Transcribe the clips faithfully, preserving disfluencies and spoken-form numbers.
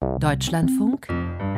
Deutschlandfunk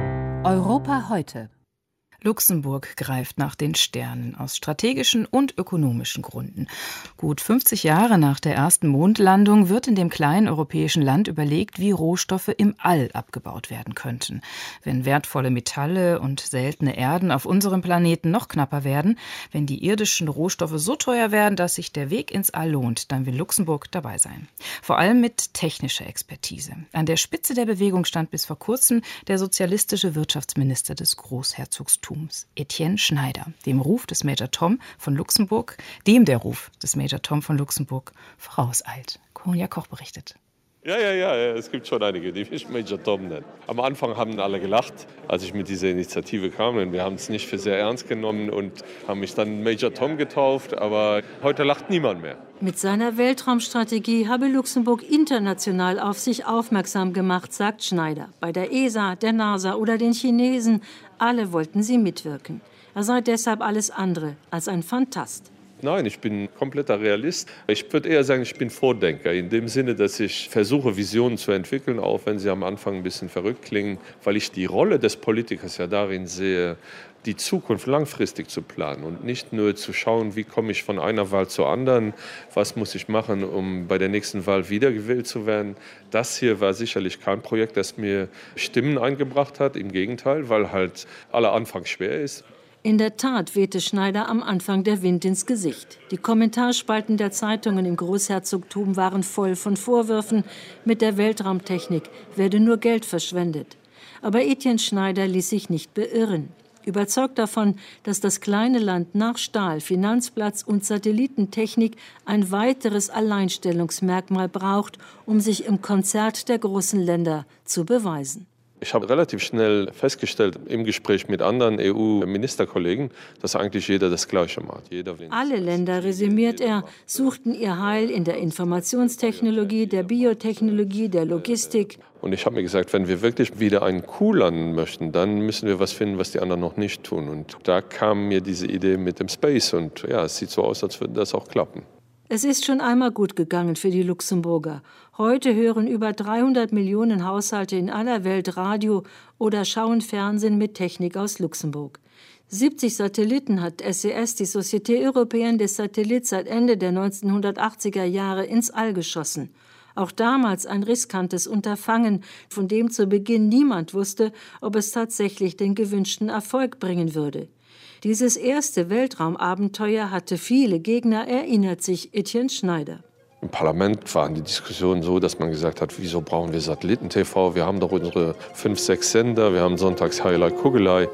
Europa heute. Luxemburg greift nach den Sternen aus strategischen und ökonomischen Gründen. Gut fünfzig Jahre nach der ersten Mondlandung wird in dem kleinen europäischen Land überlegt, wie Rohstoffe im All abgebaut werden könnten. Wenn wertvolle Metalle und seltene Erden auf unserem Planeten noch knapper werden, wenn die irdischen Rohstoffe so teuer werden, dass sich der Weg ins All lohnt, dann will Luxemburg dabei sein. Vor allem mit technischer Expertise. An der Spitze der Bewegung stand bis vor kurzem der sozialistische Wirtschaftsminister des Großherzogstums, Etienne Schneider, dem Ruf des Major Tom von Luxemburg, dem der Ruf des Major Tom von Luxemburg vorauseilt. Cornelia Koch berichtet. Ja, ja, ja, es gibt schon einige, die mich Major Tom nennen. Am Anfang haben alle gelacht, als ich mit dieser Initiative kam. Und wir haben es nicht für sehr ernst genommen und haben mich dann Major Tom getauft. Aber heute lacht niemand mehr. Mit seiner Weltraumstrategie habe Luxemburg international auf sich aufmerksam gemacht, sagt Schneider. Bei der E S A, der NASA oder den Chinesen, alle wollten sie mitwirken. Er sei deshalb alles andere als ein Phantast. Nein, ich bin kompletter Realist. Ich würde eher sagen, ich bin Vordenker, in dem Sinne, dass ich versuche, Visionen zu entwickeln, auch wenn sie am Anfang ein bisschen verrückt klingen, weil ich die Rolle des Politikers ja darin sehe, die Zukunft langfristig zu planen und nicht nur zu schauen, wie komme ich von einer Wahl zur anderen, was muss ich machen, um bei der nächsten Wahl wiedergewählt zu werden. Das hier war sicherlich kein Projekt, das mir Stimmen eingebracht hat, im Gegenteil, weil halt aller Anfang schwer ist. In der Tat wehte Schneider am Anfang der Wind ins Gesicht. Die Kommentarspalten der Zeitungen im Großherzogtum waren voll von Vorwürfen, mit der Weltraumtechnik werde nur Geld verschwendet. Aber Etienne Schneider ließ sich nicht beirren. Überzeugt davon, dass das kleine Land nach Stahl, Finanzplatz und Satellitentechnik ein weiteres Alleinstellungsmerkmal braucht, um sich im Konzert der großen Länder zu beweisen. Ich habe relativ schnell festgestellt im Gespräch mit anderen E U-Ministerkollegen, dass eigentlich jeder das Gleiche macht. Jeder Alle Länder, resümiert er, suchten ihr Heil in der Informationstechnologie, der Biotechnologie, der Logistik. Und ich habe mir gesagt, wenn wir wirklich wieder einen Coup landen möchten, dann müssen wir was finden, was die anderen noch nicht tun. Und da kam mir diese Idee mit dem Space. Und ja, es sieht so aus, als würde das auch klappen. Es ist schon einmal gut gegangen für die Luxemburger. Heute hören über dreihundert Millionen Haushalte in aller Welt Radio oder schauen Fernsehen mit Technik aus Luxemburg. siebzig Satelliten hat S E S, die Société Européenne des Satellites, seit Ende der neunzehnhundertachtziger Jahre ins All geschossen. Auch damals ein riskantes Unterfangen, von dem zu Beginn niemand wusste, ob es tatsächlich den gewünschten Erfolg bringen würde. Dieses erste Weltraumabenteuer hatte viele Gegner, erinnert sich Etienne Schneider. Im Parlament waren die Diskussionen so, dass man gesagt hat, wieso brauchen wir Satelliten-T V? Wir haben doch unsere fünf, sechs Sender, wir haben sonntags Highlight Kugelei.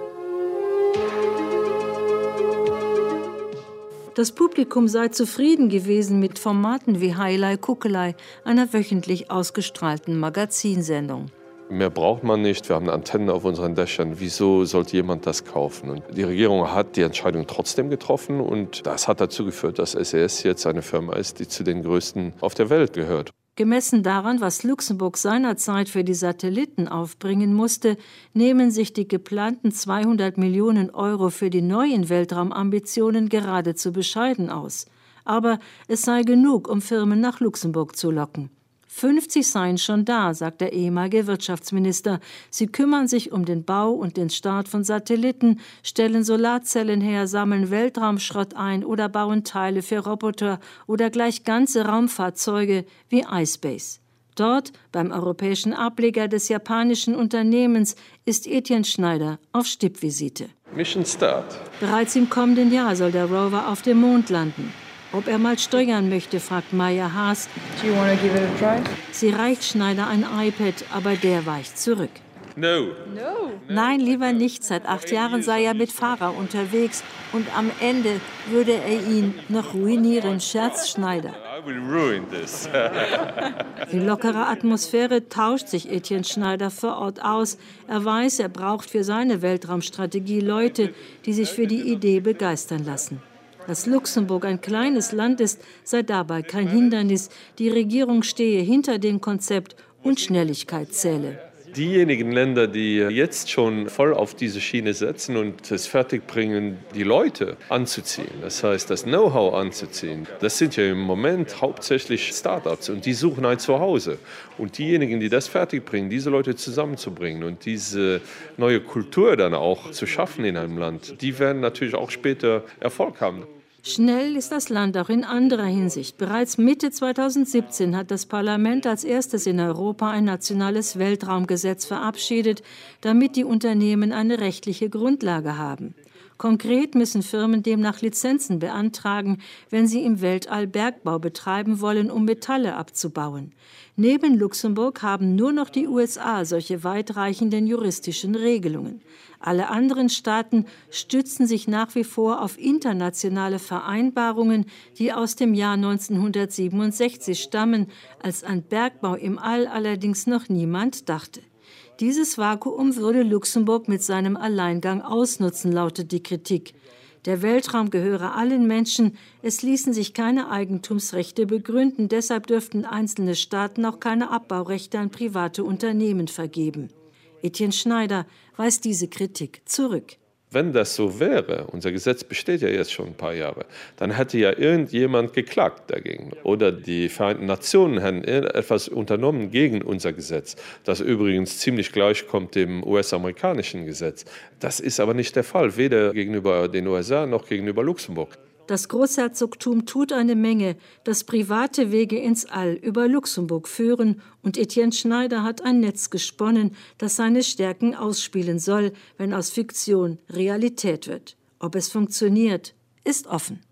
Das Publikum sei zufrieden gewesen mit Formaten wie Highlight Kugelei, einer wöchentlich ausgestrahlten Magazinsendung. Mehr braucht man nicht. Wir haben Antennen auf unseren Dächern. Wieso sollte jemand das kaufen? Und die Regierung hat die Entscheidung trotzdem getroffen. Und das hat dazu geführt, dass S E S jetzt eine Firma ist, die zu den größten auf der Welt gehört. Gemessen daran, was Luxemburg seinerzeit für die Satelliten aufbringen musste, nehmen sich die geplanten zweihundert Millionen Euro für die neuen Weltraumambitionen geradezu bescheiden aus. Aber es sei genug, um Firmen nach Luxemburg zu locken. fünfzig seien schon da, sagt der ehemalige Wirtschaftsminister. Sie kümmern sich um den Bau und den Start von Satelliten, stellen Solarzellen her, sammeln Weltraumschrott ein oder bauen Teile für Roboter oder gleich ganze Raumfahrzeuge wie iSpace. Dort, beim europäischen Ableger des japanischen Unternehmens, ist Etienne Schneider auf Stippvisite. Mission Start. Bereits im kommenden Jahr soll der Rover auf dem Mond landen. Ob er mal steuern möchte, fragt Maya Haas. Do you want to give it a try? Sie reicht Schneider ein iPad, aber der weicht zurück. No. No. Nein, lieber nicht. Seit acht Jahren sei er mit Fahrer unterwegs und am Ende würde er ihn noch ruinieren. Scherz Schneider. I will ruin this. In lockerer Atmosphäre tauscht sich Etienne Schneider vor Ort aus. Er weiß, er braucht für seine Weltraumstrategie Leute, die sich für die Idee begeistern lassen. Dass Luxemburg ein kleines Land ist, sei dabei kein Hindernis. Die Regierung stehe hinter dem Konzept und Schnelligkeit zähle. Diejenigen Länder, die jetzt schon voll auf diese Schiene setzen und es fertigbringen, die Leute anzuziehen, das heißt, das Know-how anzuziehen, das sind ja im Moment hauptsächlich Start-ups und die suchen ein Zuhause. Und diejenigen, die das fertigbringen, diese Leute zusammenzubringen und diese neue Kultur dann auch zu schaffen in einem Land, die werden natürlich auch später Erfolg haben. Schnell ist das Land auch in anderer Hinsicht. Bereits Mitte zweitausendsiebzehn hat das Parlament als erstes in Europa ein nationales Weltraumgesetz verabschiedet, damit die Unternehmen eine rechtliche Grundlage haben. Konkret müssen Firmen demnach Lizenzen beantragen, wenn sie im Weltall Bergbau betreiben wollen, um Metalle abzubauen. Neben Luxemburg haben nur noch die U S A solche weitreichenden juristischen Regelungen. Alle anderen Staaten stützen sich nach wie vor auf internationale Vereinbarungen, die aus dem Jahr neunzehnhundertsiebenundsechzig stammen, als an Bergbau im All allerdings noch niemand dachte. Dieses Vakuum würde Luxemburg mit seinem Alleingang ausnutzen, lautet die Kritik. Der Weltraum gehöre allen Menschen, es ließen sich keine Eigentumsrechte begründen, deshalb dürften einzelne Staaten auch keine Abbaurechte an private Unternehmen vergeben. Etienne Schneider weist diese Kritik zurück. Wenn das so wäre, unser Gesetz besteht ja jetzt schon ein paar Jahre, dann hätte ja irgendjemand geklagt dagegen. Oder die Vereinten Nationen hätten etwas unternommen gegen unser Gesetz, das übrigens ziemlich gleichkommt dem U S-amerikanischen Gesetz. Das ist aber nicht der Fall, weder gegenüber den U S A noch gegenüber Luxemburg. Das Großherzogtum tut eine Menge, dass private Wege ins All über Luxemburg führen, und Etienne Schneider hat ein Netz gesponnen, das seine Stärken ausspielen soll, wenn aus Fiktion Realität wird. Ob es funktioniert, ist offen.